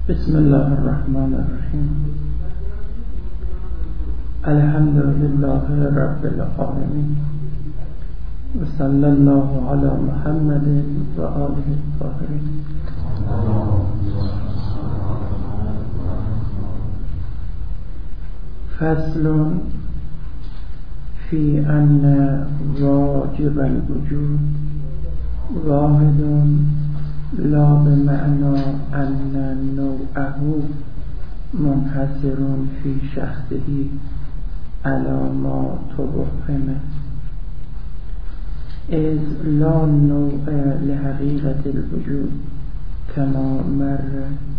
بسم الله الرحمن الرحیم. الحمد لله رب العالمین و صلی الله علی محمد و آله الطاهرین. فصل فی ان واجب الوجود واحد لا بمعنى ان نوعه منحصر في شخصه على ما توهم، إذ لا نوع لحقيقة الوجود كما مر،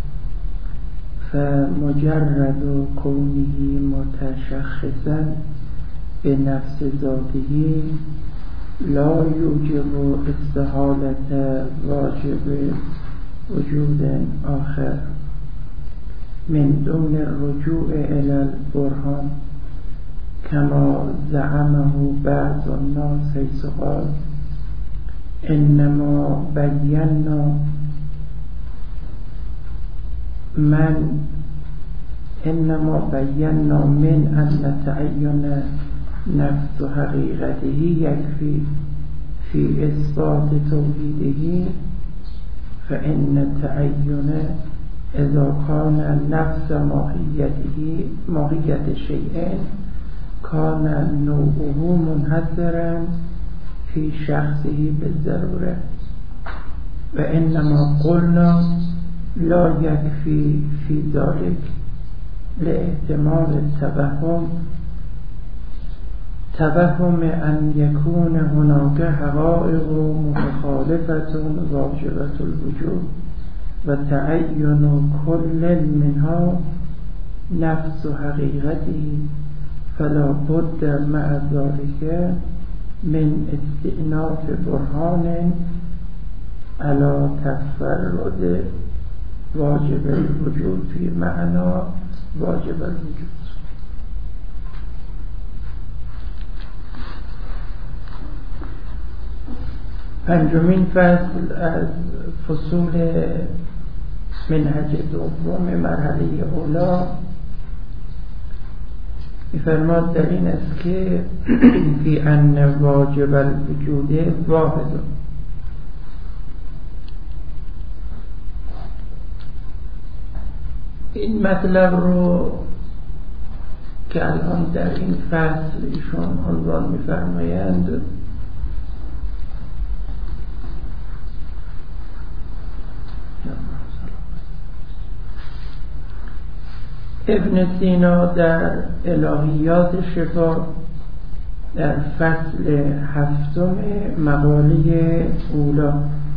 فمجرد كونه متشخصا بنفس ذاته لا يوجب استحالة واجب وجود آخر من دون الرجوع إلى البرهان، كما زعمه بعض الناس حيث قال إنما بينا من أن تعين نفس حقيقته يكفي في إثبات توحيده، فإن التعين إذا كان نفس ماهية شيء كان نوعه منحصرا في شخصه بالضرورة، وإنما قلنا لا يكفي في ذلك لاحتمال توهم أن يكون هناك حقائق متخالفة واجبة الوجود، وتعين كل منها نفس حقيقته، فلا بد مع ذلك من استئناف برهان على تفرد واجب الوجود في معنى واجب الوجود. پنجمین فصل از فصول منهج دوم مرحله اولا می‌فرماد در این است که فی ان واجب الوجود واحد. این مطلب رو که الان در این فصل ایشون عنوان می‌فرمایند ابن سینا در الهیات شفا در فصل 7 مقاله اولا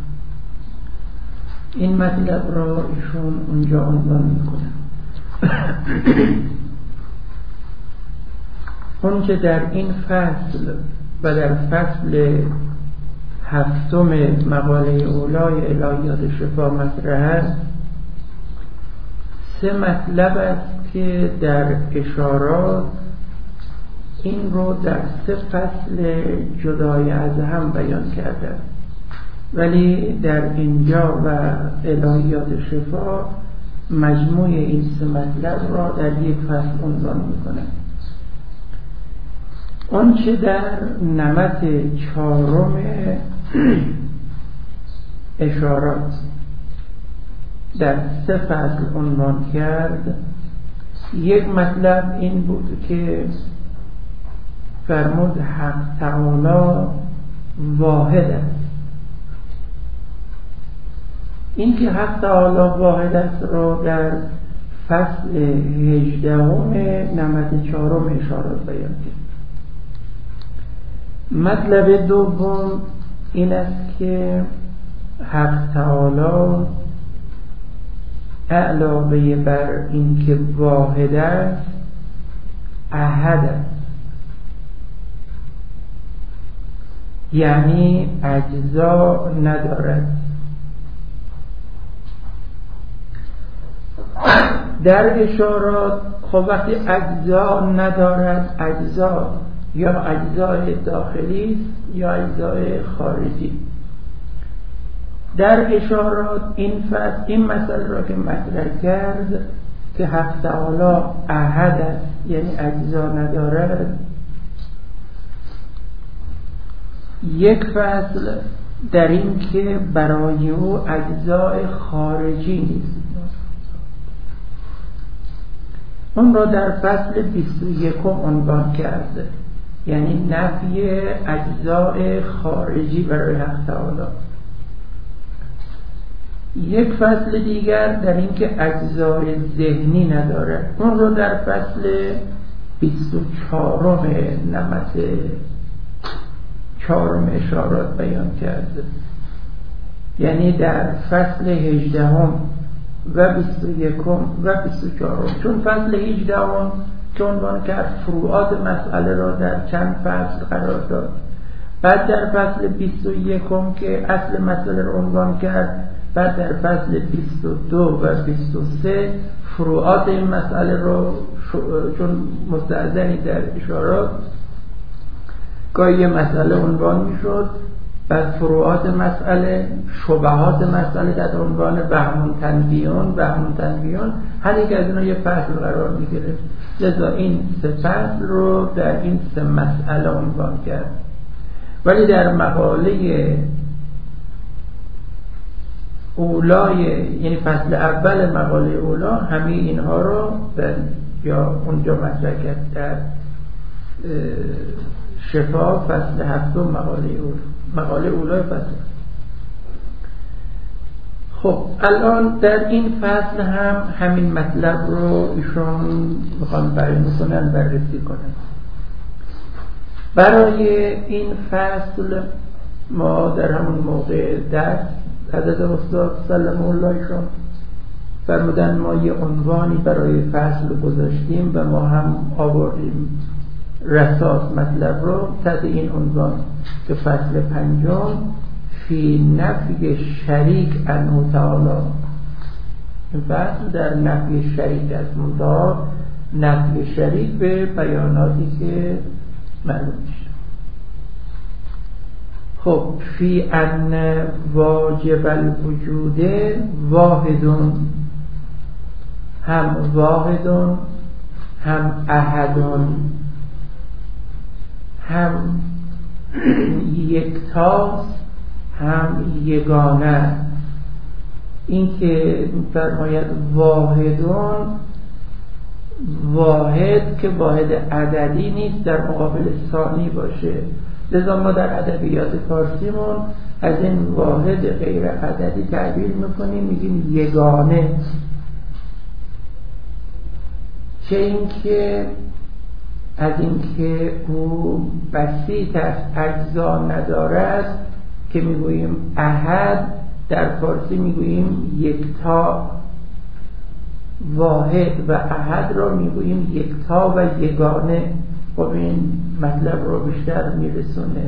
این مطلب را ایشون اونجا عنوان میکنه. اون که در این فصل و در فصل 7 مقاله اولای الهیات شفا مطرح است، 3 مطلب است که در اشارات این رو در 3 فصل جدای از هم بیان کرده، ولی در اینجا و الهیات شفا مجموع این 3 مطلب را در یک فصل عنوان میکنه. اون چه در نمط 4 اشارات در 3 فصل عنوان کرد، یک مطلب این بود که فرمود حق تعالی واحد است. این که حق تعالی واحد است را در فصل 18 نمط 4 اشارات بیان کرد. مطلب دوم این است که حق تعالی علاوه بر این که واحد است احد است، یعنی اجزا ندارد. در اشارات خب وقتی اجزا ندارد، اجزا یا اجزای داخلی یا اجزای خارجی. در اشارات این مسئله را که مطرح کرد که حق تعالی احد است، یعنی اجزا ندارد، یک فصل در این که برای او اجزای خارجی نیست، اون را در فصل 21 عنوان کرده، یعنی نفی اجزای خارجی برای حق تعالی. یک فصل دیگر در این که اجزای ذهنی نداره، اون رو در فصل 24 نمط 4 اشارات بیان کرده، یعنی در فصل 18 و 21 و 24. چون فصل 18 که عنوان کرد فروعات مسئله را در چند فصل قرار داد، بعد در فصل 21 که اصل مسئله را عنوان کرد، بعد در فصل 22 و 23 فروعات این مسئله را، چون مستأذنی در اشارات گاهی مسئله عنوان می شد، بعد فروعات مسئله، شبهات مسئله در عنوان وهم تنبیون، هر یک از اینا یه فصل قرار می گرفت. لذا این 3 فصل رو در این 3 مسئله عنوان کرد. ولی در مقاله اولای، یعنی فصل اول مقاله اولا، همه اینها رو یا اونجا مطرح کرد در شفا فصل 7 مقاله اولای فصل. خب الان در این فصل هم همین مطلب رو ایشون میخوان بیان کنن، بررسی کنن. برای این فصل ما در همون موقع درس حضرت استاد سلام الله ایشون فرمودن ما یه عنوانی برای فصل گذاشتیم و ما هم آوردیم رساس مطلب رو تحت این عنوان که فصل 5 فی نفی شریک عنه تعالی. این فصل در نفی شریک است، منتها نفی شریک به بیاناتی که معلوم میشه. خب فی ان واجب الوجود واحدون، هم واحدون هم احدون، هم یکتاست هم یگانه. این که فرماید واحدون، واحد که واحد عددی نیست، در مقابل ثانی باشه. لذا ما در ادبیات فارسیمون از این واحد غیر عددی تعبیر میکنیم، میگیم یگانه. چه اینکه از اینکه او بسیط است، اجزا ندارد، که میگوییم احد، در فارسی میگوییم یکتا. واحد و احد را میگوییم یکتا و یگانه. خب این مطلب رو بیشتر میرسونه.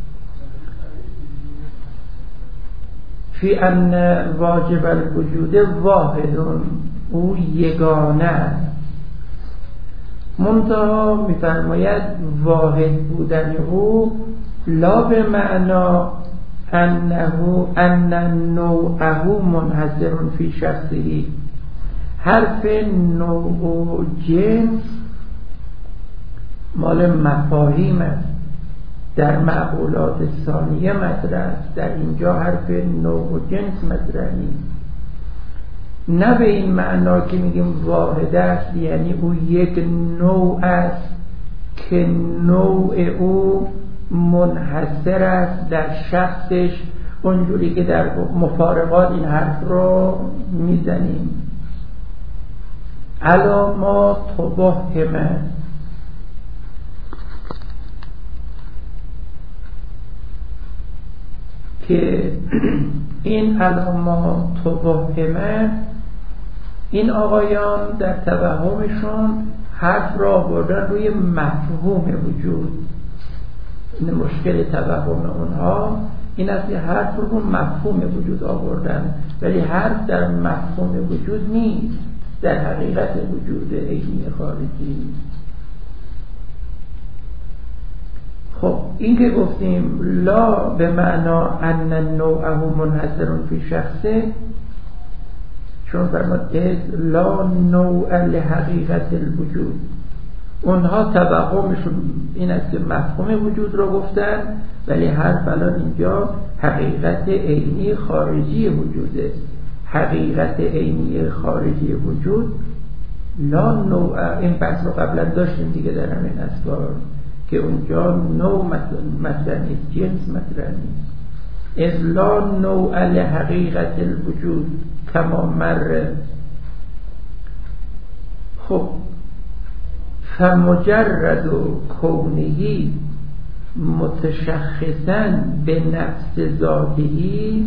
فی ان واجب الوجود واحدون، او یگانه. منتها میفرماید واحد بودن او لا به معنا ان نوعه منحصر فی شخصه. حرف نوع و جنس مال مفاهیم است، در معقولات ثانیه مطرح است، در اینجا حرف نوع و جنس مطرح نیست. نه به این معنا که میگیم واحد است یعنی او یک نوع است که نوع او منحصر است در شخصش، اونجوری که در مفارقات این حرف رو میزنیم. الا ما تبهمه، که این علامات توهمه، این آقایان در توهمشون حرف را آوردن روی مفهوم وجود. این مشکل توهم اونها این است که حرف رو مفهوم وجود آوردن، ولی حرف در مفهوم وجود نیست، در حقیقت وجود عینی خارجی. خب این که گفتیم لا به معنا ان نوعه منحصر فی شخصه، چون فرمود لا نوع لحقیقت الوجود، اونها توهمشون این است که مفهوم وجود رو گفتن، ولی حرف الان اینجا حقیقت عینی خارجی وجوده. حقیقت عینی خارجی وجود لا نوع، این بحث رو قبلا داشتیم دیگه در همین اسبار که اونجا نوع مطرح نیست، جنس مطرح نیست. از لا نوع لحقیقت الوجود کما مر. خب فمجرد کونهی متشخصا به نفس ذاتی،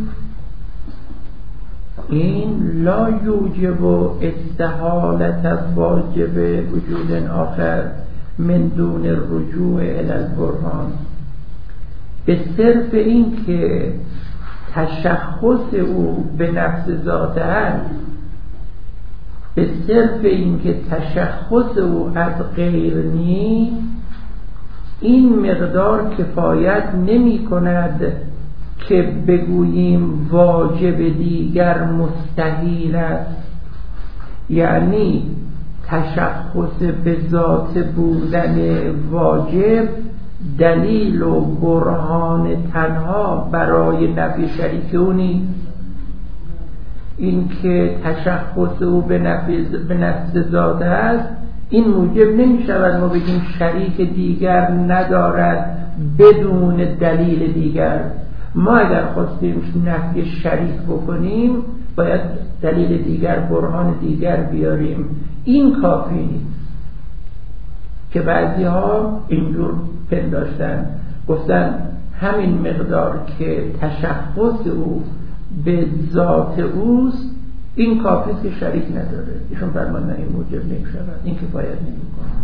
این لا یوجب استحالت واجب وجود آخر من دون الرجوع الی البرهان. به صرف این که تشخص او به نفس ذات هست، به صرف این که تشخص او از غیر نیست، این مقدار کفایت نمی کند که بگوییم واجب دیگر مستحیل است. یعنی تشخص به ذات بودن واجب دلیل و برهان تنها برای نفی شریک او نیست. این که تشخص او به نفس ذات است، این موجب نمی شود ما بگیم شریک دیگر ندارد بدون دلیل دیگر. ما اگر خواستیم نفی شریک بکنیم باید دلیل دیگر، برهان دیگر بیاریم. این کافی نیست که بعضی ها اینجور پنداشتن، گفتن همین مقدار که تشخص او به ذات اوست این کافی است که شریک نداره. ایشون فرمان این موجب نمی شود، این کفایت نمی کنه.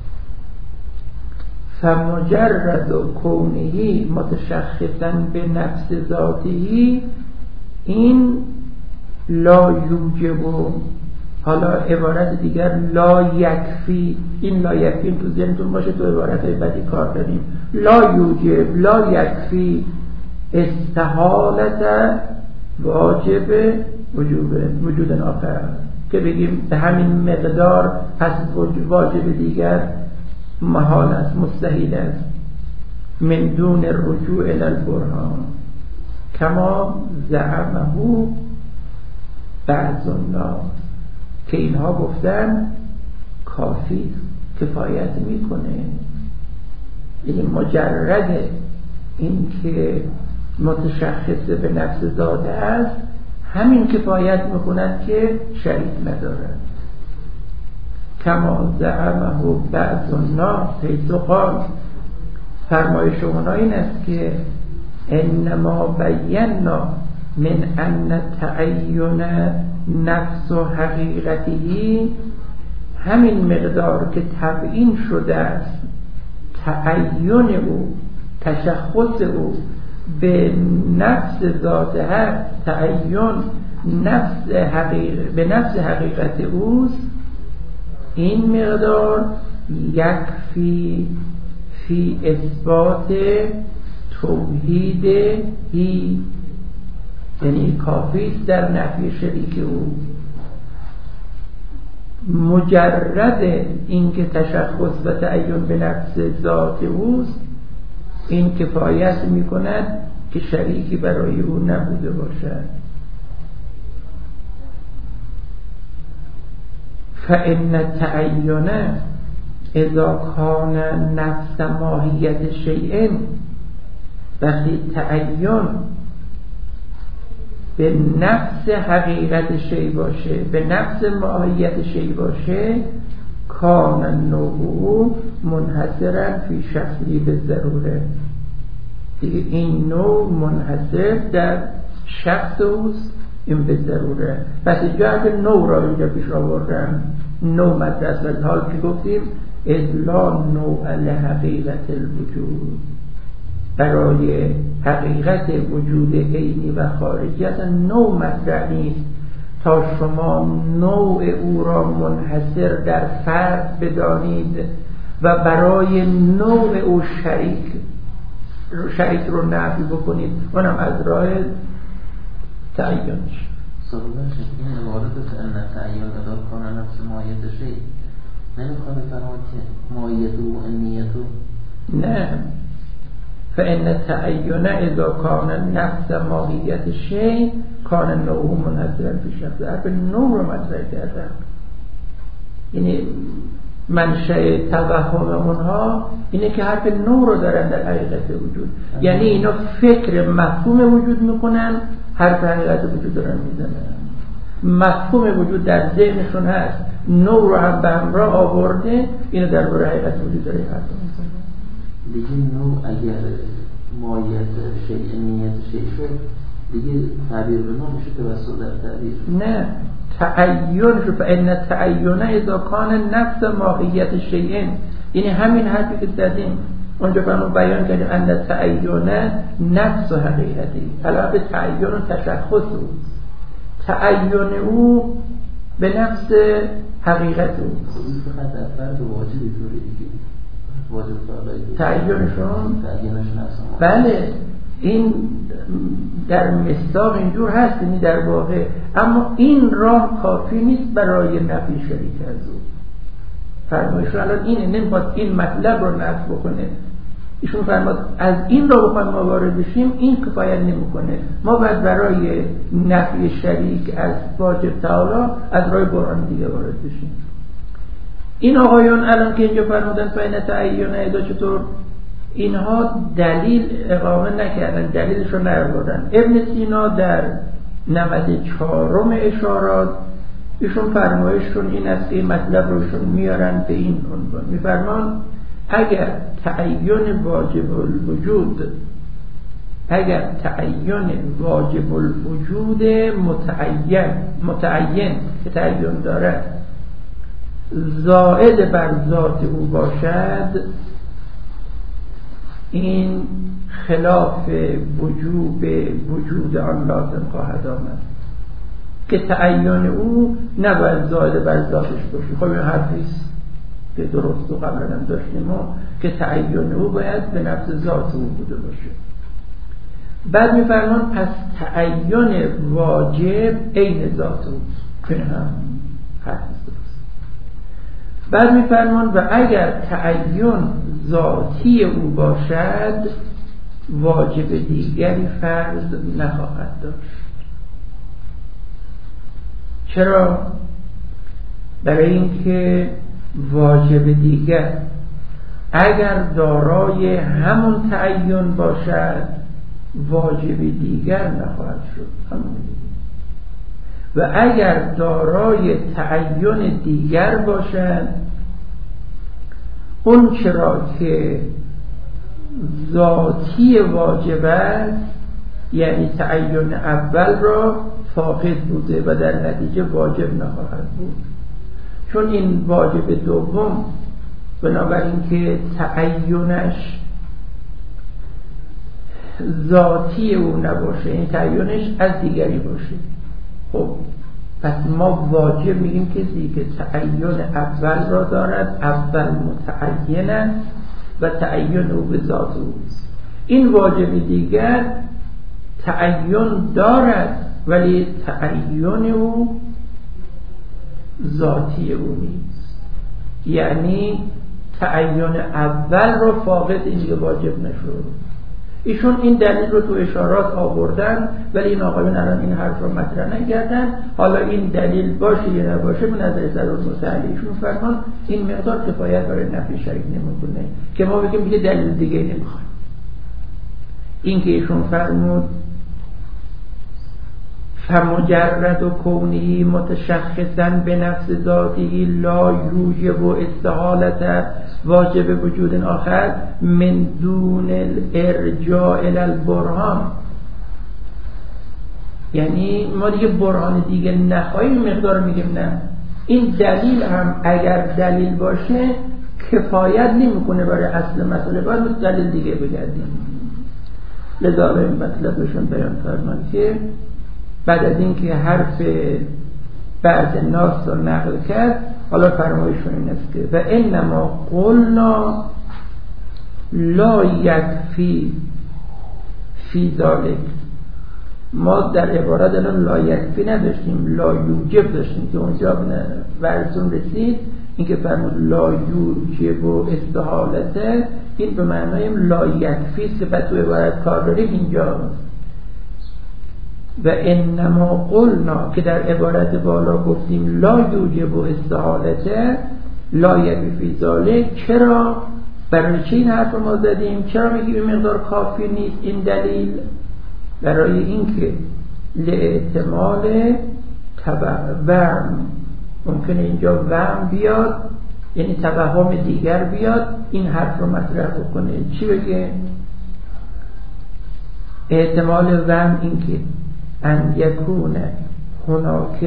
فمجرد کونهی متشخصا به نفس ذاتی، این لا یوجب. حالا عبارت دیگر لا یکفی، این لا یکفی تو ذهنتون باشه، تو عبارت های بعدی کار داریم. لا یوجب لا یکفی استحالت واجب وجود آخر، که بگیم به همین مقدار پس واجب دیگر محال است، مستحیل است. من دون الرجوع الی البرهان کما زعمه بعض الناس، که اینها گفتن کافی کفایت میکنه. یعنی مجرد این که متشخص به نفس ذات است همین کفایت میکند که شریک ندارد. کما زعمه بعض الناس حیث قال، فرمایش اونا این است که انما بینا من ان تعین نفس و حقیقتی، همین مقدار که تبیین شده است تعین او، تشخص او به نفس ذات هست، تعین به نفس حقیقت اوست، این مقدار یکفی فی اثبات توحید هی، یعنی کافی است در نفی شریک او. مجرد اینکه تشخص و تعین به نفس ذات اوست این کفایت می کند که شریکی برای او نبوده باشد. فإن التعین اذا کان نفس ماهیت شیء، وقتی تعین به نفس حقیقت شیء باشه، به نفس ماهیت شیء باشه، کان النوع منحصرا فی شخصی به ضروره، دیگه این نوع منحصر در شخص اوست، این به ضروره. پس اینجا اگه نوع را اینجا پیش آوردن، نوع مدرس از حال که گفتیم لا نوع لحقیقت الوجود، برای حقیقت وجود عینی و خارجی اصلا نوع مطرح نیست تا شما نوع او را منحصر در فرد بدانید و برای نوع او شریک شریک رو نفی بکنید، اونم از راه تعیینش. سوالش این عبارت فإن تعیین اذا کان نفس مایت شیء نمیخواد بفرماد که مایت و نیت نه، فإن تعین اذا کان نفس ماهیت شیء کان نوع منحصرا فی شخص. حرف نوع رو مطرح کردم، یعنی منشأ توهم اونها اینه که حرف نوع رو دارن در حقیقت وجود، یعنی اینا فکر مفهوم وجود میکنن، حرف حقیقت وجود دارن میزنن. مفهوم وجود در ذهنشون هست، نوع رو هم به همراه آورده، اینو درباره حقیقت وجود داره حرف میزنن. دیگه نوع اگر مایت شیء نیت شیء شد دیگه تعبیر به نوع میشه توسط در تعبیر. نه، تعین رو فإن تعین اذا کان نفس ماهیت شیء، یعنی همین حرفی که زدیم اونجا برامون بیان کردیم ان تعین نفس حقیقتی، علاوه تعین و تشخص او، تعین او به نفس حقیقت او. فقط در فرد واجبی طوری دیگه واجب تعیینشون نفس. بله این در مصداق اینجور هست، یعنی در واقع، اما این راه کافی نیست برای نفی شریک از او. فرمایشون الان اینه، نمیخواد این مطلب رو نفی بکنه. ایشون فرماد از این رو بخوایم ما وارد بشیم این کفایت نمیکنه، ما باید برای نفی شریک از واجب تعالی از راه قرآن دیگه وارد بشیم. این آقایان الان که اینجا فرمودن فإن تعین اذا، چطور اینها دلیل اقامه نکردن، دلیلش رو نیاوردن. ابن سینا در 94 اشارات ایشون فرمایششون این است که این مطلب رو ایشون میارن به این عنوان، میفرمان اگر تعین واجب الوجود، اگر تعین واجب الوجود متعین که تعین دارد زائد بر ذات او باشد، این خلاف وجود آن لازم خواهد آمد که تعین او نباید زائد بر ذاتش باشه. خب این حرفیست که درست و قبلا هم داشتیم که تعین او باید به نفس ذات او بوده باشه. بعد میفرمان پس تعین واجب عین ذات او، این هم حرفیست درست. بعد میفرمان و اگر تعین ذاتی او باشد واجب دیگری فرض نخواهد داشت. چرا؟ برای اینکه واجب دیگر اگر دارای همون تعین باشد واجب دیگر نخواهد شد، همون دیگر. و اگر دارای تعین دیگر باشد اون چرا که ذاتی واجب است، یعنی تعین اول را فاقد بوده و در نتیجه واجب نخواهد بود. چون این واجب دوم بنابراین که تعینش ذاتی او نباشه، این تعینش از دیگری باشه، خب پس ما واجب میگیم کسی که تعین اول را دارد، اول متعین است و تعین او به ذات اوست. این واجب دیگر تعین دارد ولی تعین او ذاتی او نیست، یعنی تعین اول رو فاقد این دیگه واجب نشد. ایشون این دلیل رو تو اشارات آوردن ولی این آقایون الان این حرف رو مطرح نکردن. حالا این دلیل باشه یا نباشه به نظر ضرورت ایشون فرمان این مقدار کفایت برای نفی شریک نمیکنه که ما بگیم دیگه دلیل دیگه نمیخوایم. این که ایشون فرمود فمجرد و کونی متشخصا به نفس ذاتی لا یوجب و استحالت واجب وجود آخر من دون الارجاع الی البرهان، یعنی ما دیگه برهان دیگه نخواهیم، مقدار میگیم نه، این دلیل هم اگر دلیل باشه کفایت نمیکنه برای اصل مسئله، باید مثل دلیل دیگه بگردیم. لذا به این مطلبشون بیان فرمان که بعد از اینکه حرف بعض ناس رو نقل کرد حالا فرمایشون این است که و انما قلنا لا یکفی فی ذالک. ما در عبارت الان لا یکفی نداشتیم، لا یوجب داشتیم که اونجا ورزون رسید اینکه فرمود لا یوجب و استحالته، این به معنای لا یکفی است که پس تو عبارت کار داریم اینجا. و انما قلنا که در عبارت بالا گفتیم لا یوجب و استحالته لا یکفی فی ذالک. چرا؟ برای چه این حرف ما زدیم؟ چرا میگیم این مقدار کافی نیست؟ این دلیل برای اینکه لاحتمال وهم، ممکنه اینجا وهم بیاد، یعنی توهم دیگر بیاد این حرف رو مطرح بکنه. چی بگه؟ احتمال وهم این که ان یکون هناک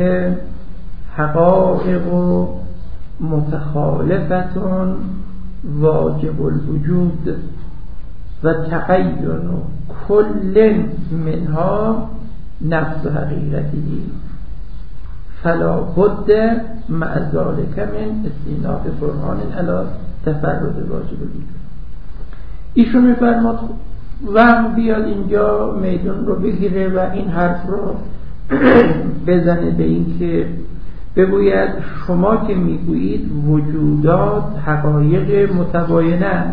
حقایق و متخالفتون واجب الوجود و تعین کل منها نفس حقیقتی فلا بد مع ذلك من استیناف برهان علی تفرد واجب الوجود. ایشون میفرماد وهم بیاد اینجا میدون رو بگیره و این حرف رو بزنه به این که بگوید شما که میگویید وجودات حقایق متباینن،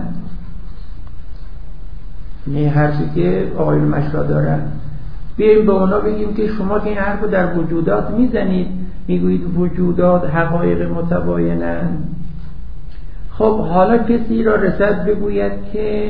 نه حرفی که آقای مشرا دارن، بیاییم به اونا بگیم که شما که این حرف رو در وجودات میزنید، میگویید وجودات حقایق متباینن. خب حالا کسی را رسد بگوید که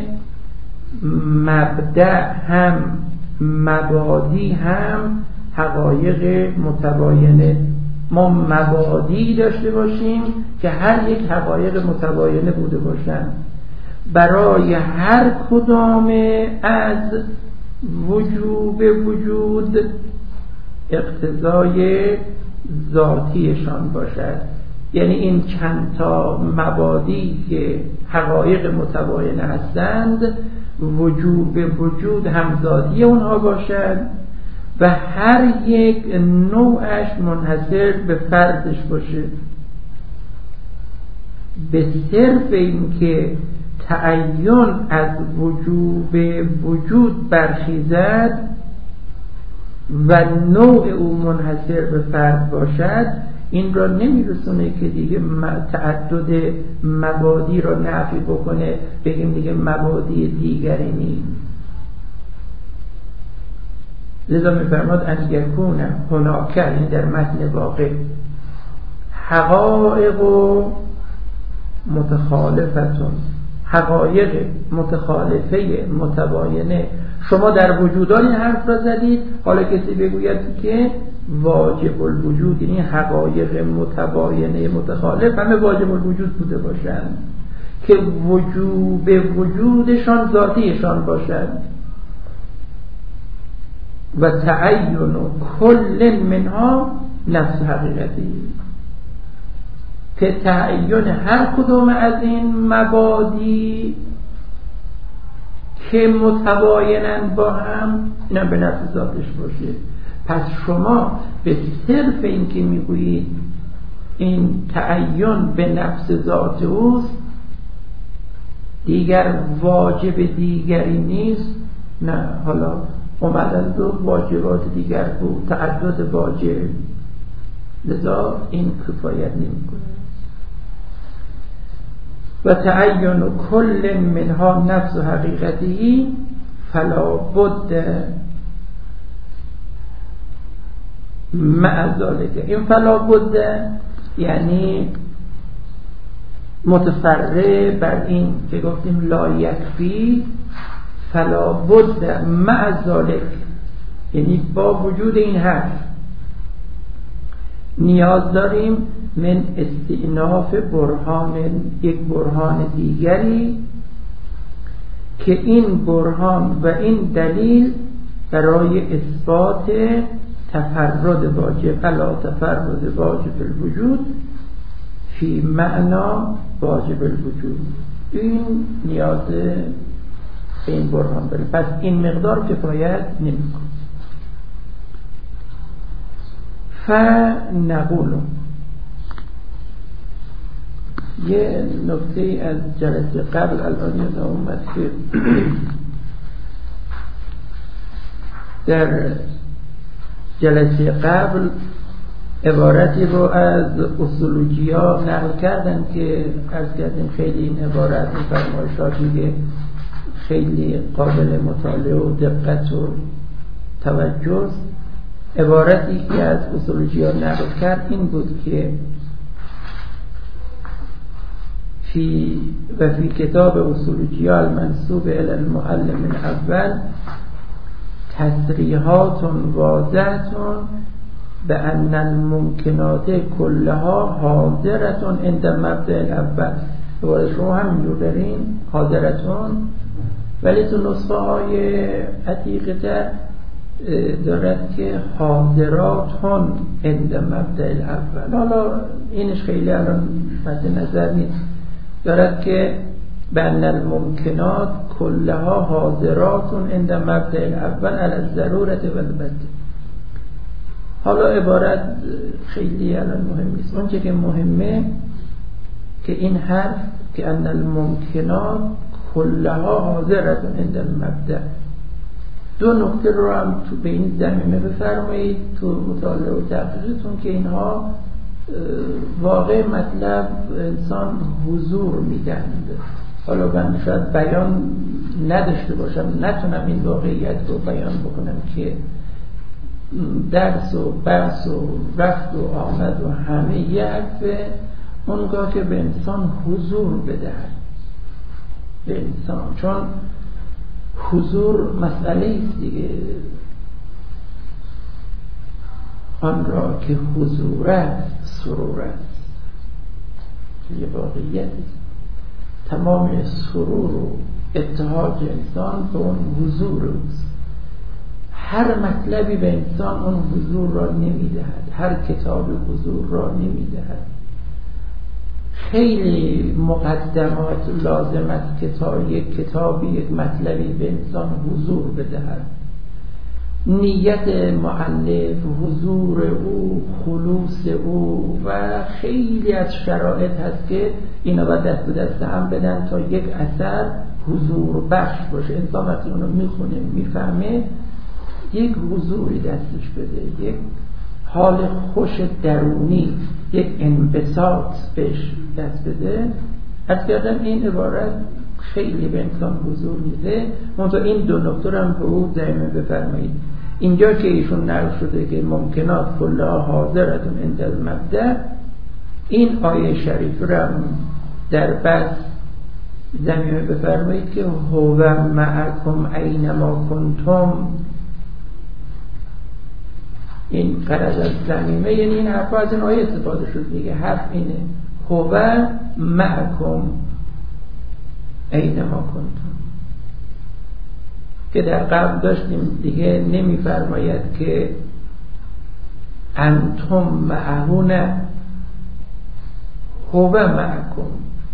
مبدأ هم مبادی هم حقایق متباینه. ما مبادی داشته باشیم که هر یک حقایق متباینه بوده باشن، برای هر کدام از وجوب وجود اقتضای ذاتیشان باشد. یعنی این چند تا مبادی که حقایق متباینه هستند وجوب وجود هم ذاتی اونها باشد و هر یک نوعش منحصر به فردش باشه، به صرف این که تعین از وجوب وجود برخیزد و نوع او منحصر به فرد باشد، این را نمیرسونه که دیگه تعدد مبادی را نفی بکنه، بگیم دیگه مبادی دیگری نیست. لذا میفرماد ان یکون هناک، این در متن واقع، حقایق و متخالفتون، حقایق متخالفه متباینه. شما در وجودان این حرف را زدید، حالا کسی بگوید که واجب الوجود، یعنی حقایق متباینه متخالف همه واجب الوجود بوده باشند که وجوب وجودشان ذاتیشان باشد و تعین کل منها نفس حقیقتی، که تعین هر کدوم از این مبادی که متباینن با هم اینا به نفس ذاتش باشه. پس شما به صرف این که میگویید این تعین به نفس ذات اوست، دیگر واجب دیگری نیست. نه، حالا اومدن دو واجبات دیگر بود، تعدد واجب، لذا این کفایت نمی‌کنه. و تعین کل منها نفس حقیقتی فلا بد مع ذلك. این فلا بد یعنی متفرع بر این که گفتیم لا یکفی، فلا بد مع ذلك یعنی با وجود این حرف نیاز داریم من استئناف برهان، یک برهان دیگری که این برهان و این دلیل برای اثبات تفرد واجب علی تفرد واجب الوجود فی معنا واجب الوجود، این نیاز این برهان داره. پس این مقدار کفایت نمی‌کنه. فنقول، یه نکته از جلسه قبل الان یادم اومد که در جلسه قبل عبارتی رو از اصولوجیا نقل کردن که عرض کردیم خیلی این عبارت این فرمایشاتی خیلی قابل مطالعه و دقت و توجه. عبارتی که از اصولوجیا نقل کرد این بود که فی کتاب اصولوجیا المنسوب الی المعلم الاول تصریحات واضحة بأن الممکنات کلها حاضرة عند مبدأ الاول. دوباره شما همینجور دارین حاضرتون، ولی تو نسخه های عتیقه تر دارد که حاضراتون عند مبدأ الاول. حالا اینش خیلی الان مد نظر نیست، دارد که بأن الممکنات کلها حاضراتون عند مبدأ الاول علی الضرورة والبته. حالا عبارت خیلی الان مهم نیست، اون که مهمه که این حرف که ان الممکنات کلها حاضراتون عند المبدأ، دو نکته رو هم تو به این زمینه بفرمایید تو مطالعه و تحقیقتون که اینها واقع مطلب انسان حضور میدند. حالا من شاید بیان نداشته باشم، نتونم این واقعیت رو بیان بکنم که درس و بحث و رفت و آمد و همه یه حرفه، اونگاه که به انسان حضور بدهد به انسان، چون حضور مسئله است دیگه. آن را که حضور است سرور است، یه واقعیت است. تمام سرور و اتهاج انسان به اون حضور است. هر مطلبی به انسان اون حضور را نمیدهد، هر کتاب حضور را نمیدهد. خیلی مقدمات لازم است که تا یک کتابی یک مطلبی به انسان حضور بدهد. نیت مؤلف، حضور او، خلوص او و خیلی از شرایط هست که اینا باید دست به دست هم بدن تا یک اثر حضور بخش باشه. انسان وقتی اونو میخونه میفهمه یک حضوری دستش بده، یک حال خوش درونی، یک انبساط بهش دست بده. از کردم این عبارت خیلی به انسان حضور میده. منتها این دو نکته هم به او دائما بفرمایید. اینجا که ایشون نقل شده که ممکنات کلها حاضرتون عند المبدأ، این آیه شریف رو هم در بحث زمینه بفرمایید که هو معکم اینما کنتم. این قرض از زمینه، یعنی این حرف از این آیه استفاده شد دیگه. حرف اینه هو معکم اینما کنتم، که در قبل داشتیم دیگه نمیفرماید که انتم معه، نه هو معکم.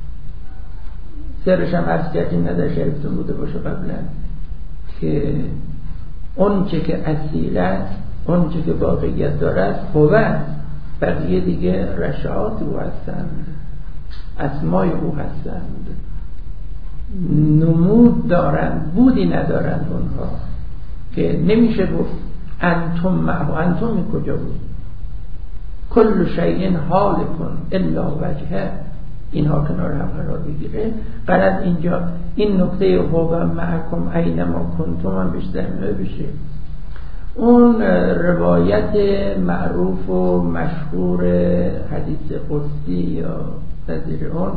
سرش هم عرض کردیم نظر شریفتون بوده باشه قبلا که اون چه که اصیل است، اون چه که واقعیت دارد هو، بقیه دیگه رشعات او هستند، اسمای او هستند، نمود دارند، بودی ندارند اونها، که نمیشه گفت انتم معه. انتم کجا بود؟ کل شیء حالکن الا وجهه، اینها کنار هم قرار بگیره. قرار اینجا این نکته هو معکم اینما کنتم هم بیشتر بشه. اون روایت معروف و مشهور حدیث قدسی یا نظیر اون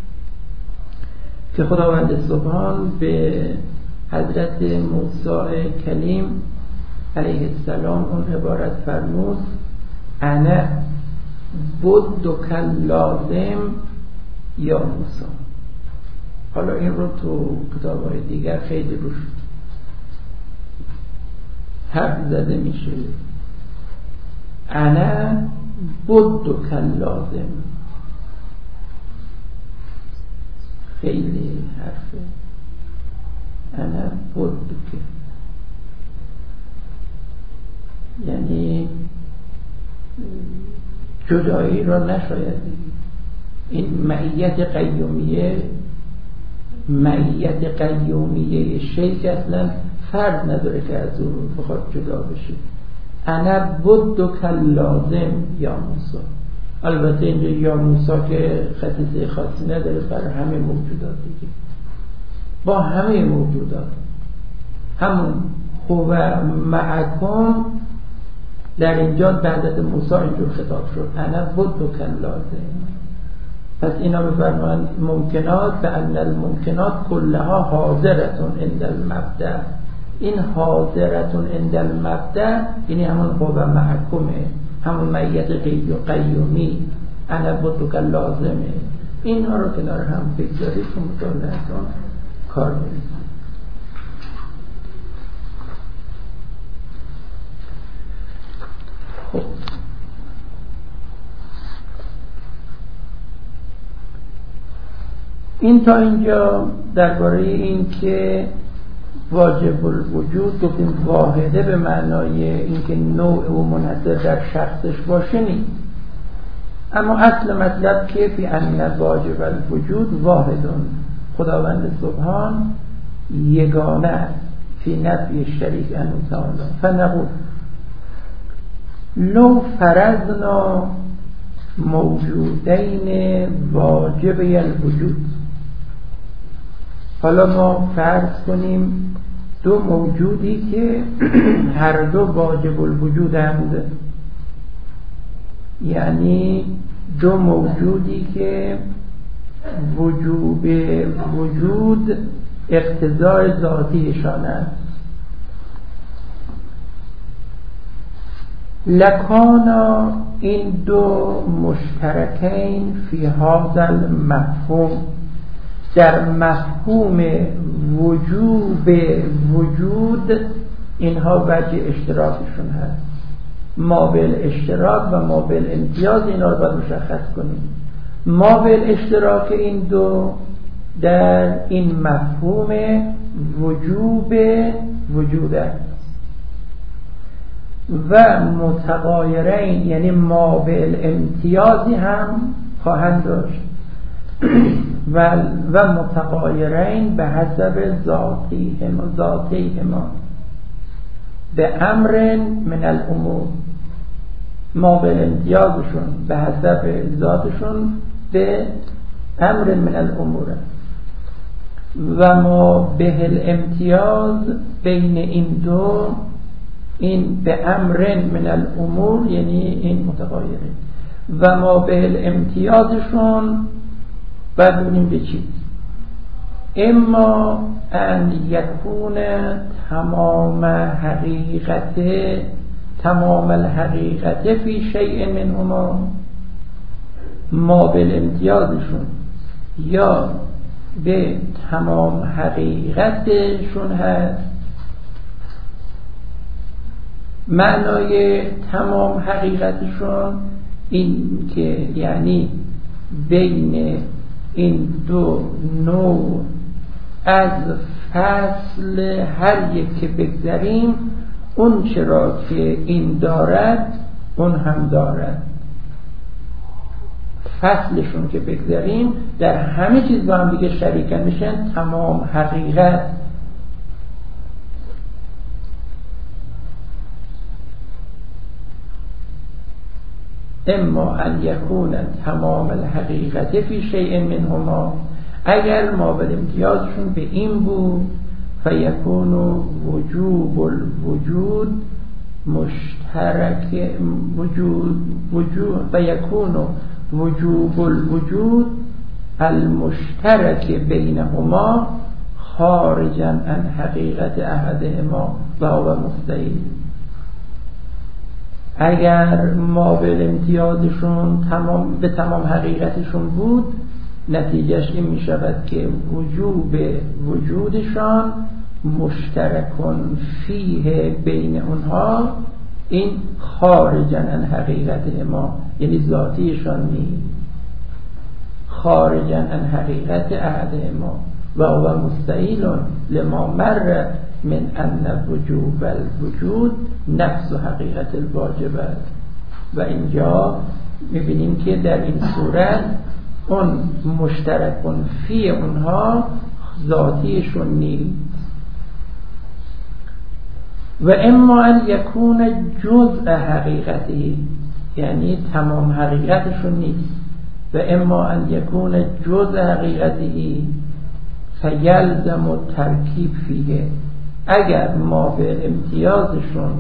که خداوند سبحان به حضرت موسی کلیم علیه السلام اون عبارت فرمود انا بدک لازم یا موسی. حالا این رو تو کتاب‌های دیگر خیلی روش حرف زده میشه. انا بدک لازم، خیلی حرفه. انا بدک یعنی جدایی را نشاید بگید. این معیت قیومیه شیخ اصلا فرد نداره که از او بخواد جدا بشه. انا بدک لازم یا موسی. البته اینجا یا موسی که خصیصه خاصی نداره برای همه موجودات دیگه، با همه موجودات همون هو معکم در اینجا به حضرت موسی اینجور خطاب شد، انا بدک لازم. پس اینا بفرمایند ممکنات به ان الممکنات کلها حاضرتون عند المبدأ. این حاضرتون عند المبدأ یعنی همون هو معکمه، همون معیت قیومی، انا بدک لازمه. اینها رو کنار هم بگذارید که مطالعتون کار می‌کنید. خب این تا اینجا درباره این که واجب الوجود گفتیم واحده به معنای اینکه نوع و منحصر در شخصش باشه نیست، اما اصل مطلب که فی ان واجب الوجود واحدون، خداوند سبحان یگانه فی نفی شریک عنه تعالی. فنقول لو فرضنا موجودین واجبی الوجود، حالا ما فرض کنیم دو موجودی که هر دو واجب الوجودند، یعنی دو موجودی که وجوب وجود اقتضای ذاتیشان است. لکانا این دو مشترکین فی هذا المفهوم، در مفهوم وجوب وجود اینها وجه اشتراکشون هست. ما بالاشتراک و ما بالامتیاز اینا رو باید مشخص کنیم. ما بالاشتراک این دو در این مفهوم وجوب وجود است و متغایرین یعنی ما بالامتیازی هم خواهند داشت و متغایرین به حسب ذاتیهما به امر من الامور. ما بالامتیازشون به حسب ذاتشون به امر من الامور و ما به الامتیاز بین این دو، این به امر من الامور یعنی این متغایره و ما به الامتیازشون باید ببینیم به چی. اما ان یکون تمام الحقیقت فی شیء منهما، ما بالامتیازشون یا به تمام حقیقتشون هست. معنای تمام حقیقتشون این که یعنی بین این دو نوع از فصل هر یک که بگذاریم اون چرا که این دارد اون هم دارد. فصلشون که بگذاریم در همه چیز با هم دیگه شریکن میشن تمام حقیقت. اما ان یکون تمام الحقیقت فی شیء منهما، اگر ما بالامتیازشون به این بود فیکون وجوب الوجود مشترک فیکون وجوب الوجود المشترک بینهما خارجا عن حقیقت احدهما و هو مستحیل. اگر ما بالامتیازشون به تمام حقیقتشون بود، نتیجهش این می شود که وجوب وجودشان مشترکون فیه بین اونها، این خارجاً عن حقیقت ما یعنی ذاتیشان نیست، خارجاً عن حقیقت احد ما و هو مستحیل لما مر من ان وجوب الوجود نفس حقیقت الواجب است. و اینجا میبینیم که در این صورت اون مشترکون فی اونها ذاتیشون نیست. و اما ان یکون جزء حقیقتی، یعنی تمام حقیقتشون نیست. و اما ان یکون جزء حقیقتی فیلزم الترکیب فیه، اگر ما به امتیازشون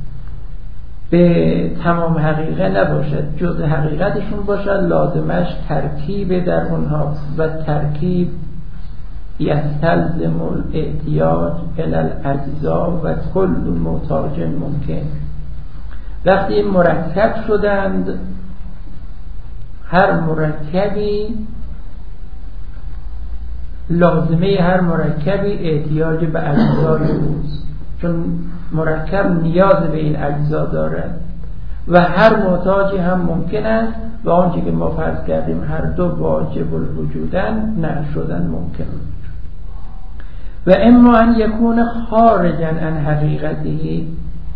به تمام حقیقت نباشد، جزء حقیقتشون باشد، لازمش ترکیب در اونهاست و ترکیب یستلزم الاحتیاج الی الاجزا و کل محتاج ممکن. وقتی مرکب شدند، هر مرکبی لازمه هر مرکبی احتیاج به اجزای اوست، چون مرکب نیاز به این اجزا دارد و هر محتاجی هم ممکن است و آنچه که ما فرض کردیم هر دو واجب الوجودن نه شدن ممکن. و اما ان یکون خارجا عن حقیقته،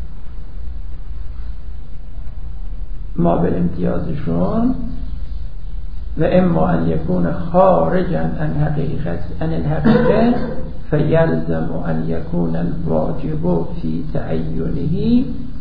ما به امتیازشون، و اما ان یکون خارجا عن الحقیقه فیلزم ان یکون الواجب فی تعینه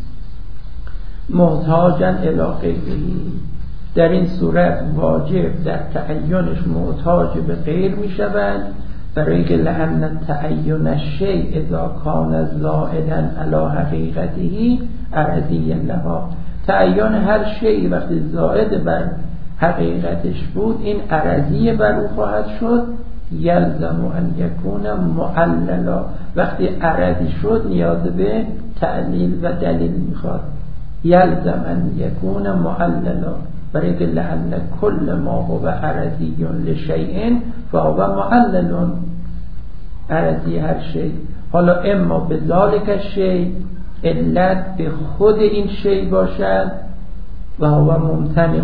محتاجا الی غیره. در این صورت واجب در تعینش محتاج به غیر می شود، برای که لأن تعین الشیء اذا کان زائدا علی حقیقته عرضی لها، تعین هر شیء وقتی زائد بر حقیقتش بود این عرضی بر او خواهد شد. یلزم ان یکون معللا، وقتی عرضی شد نیاز به تعلیل و دلیل میخواد. یلزم ان یکون معللا، برای که لأن کل ما هو عرضی لشیء فهو معلل، عرضی هر شیء. حالا اما به ذالک الشیء، علت به خود این شیء باشد و هو ممتنع،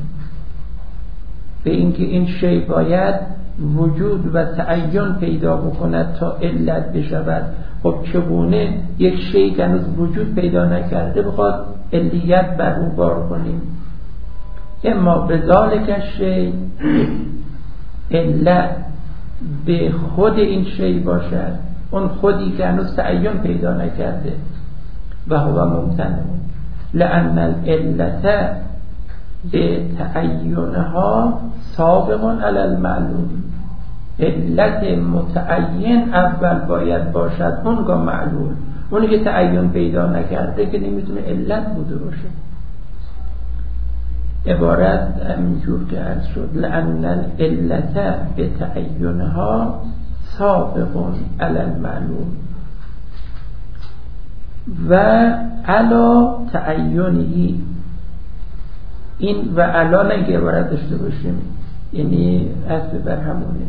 به اینکه این شیء باید وجود و تعین پیدا بکند تا علت بشود. خب چگونه یک شیء که هنوز وجود پیدا نکرده بخواد علیت بر او بار کنیم؟ اما به ذالک الشیء، علت به خود این شیء باشد، اون خودی که هنوز تعین پیدا نکرده، و هو ممتنع لأن العلت به تعینها سابق علی المعلوم. علت متعین اول باید باشد، اونگاه معلوم. اونی که تعین پیدا نکرده که نمیتونه علت بوده باشه. عبارت همینجور که عرض شد لأن العلت به تعینها سابق علی المعلوم و علا تعینی. این و علا نگه عبارت داشته باشیم، یعنی اصل بر همونه.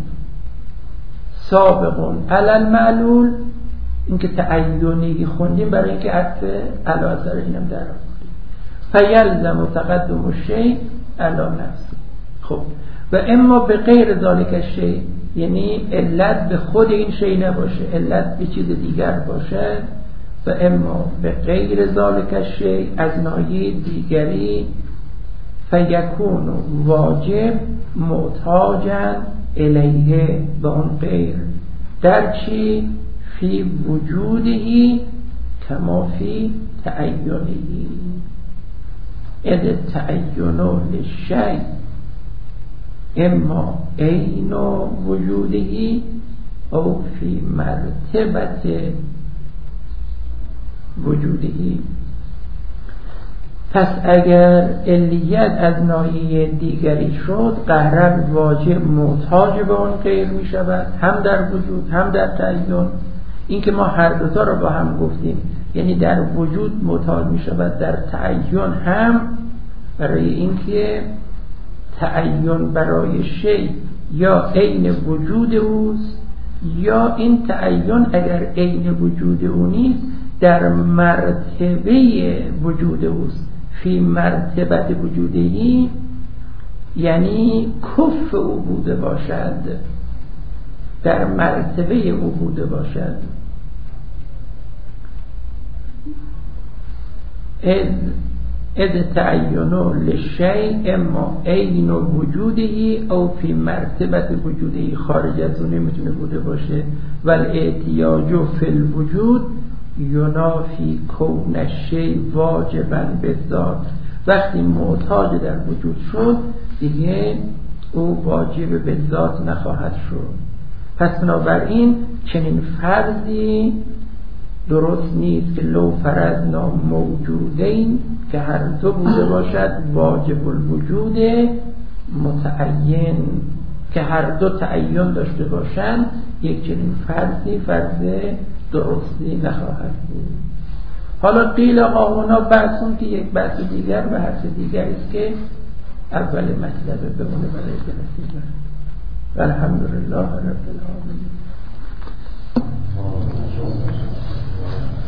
سابق علی المعلول، این که تعینی خوندیم برای اینکه اصل علا اثر اینم در فیلزم تقدم الشیء علی نفسه. خب و اما به غیر ذالک الشیء، یعنی علت به خود این شیء نباشه، علت به چیز دیگر باشه. و اما به غیر ذالک الشیء، از ناحیه دیگری، فیکون واجب محتاجا الیه، به اون غیر، در چی؟ فی وجودهی کما فی تعینهی. اذ تعین للشیء اما عین وجودهی او فی مرتبت وجودهی. پس اگر علیت از ناحیه دیگری شد، قهرن واجب محتاج به اون غیر می شود، هم در وجود هم در تعین. این که ما هر دوتا رو با هم گفتیم، یعنی در وجود محتاج می شود، در تعین هم، برای اینکه تعین برای شیء یا عین وجود اوست، یا این تعین اگر عین وجود او نیست در مرتبه وجود اوست. فی مرتبت وجودهی یعنی کف او بوده باشد، در مرتبه او بوده باشد. اذ تعین للشیء اما عین وجودهی او فی مرتبت وجودهی، خارج از اون نمیتونه بوده باشه. و الاحتیاج فی الوجود ینافی کون الشیء واجبا بالذات. وقتی معتاد در وجود شد دیگه او واجب به ذات نخواهد شد. پس بنابراین چنین فرضی درست نیست که لو فرضنا موجودین که هر دو بوده باشد واجب الوجود متعین، که هر دو تعین داشته باشند، یک چنین فرضی فرض درستی نخواهد بود. حالا قیل آهونا بحثون که یک بحث دیگر بحث دیگر است که اول مطلبه بمونه برای جلسه بعد. والحمدلله رب العالمین.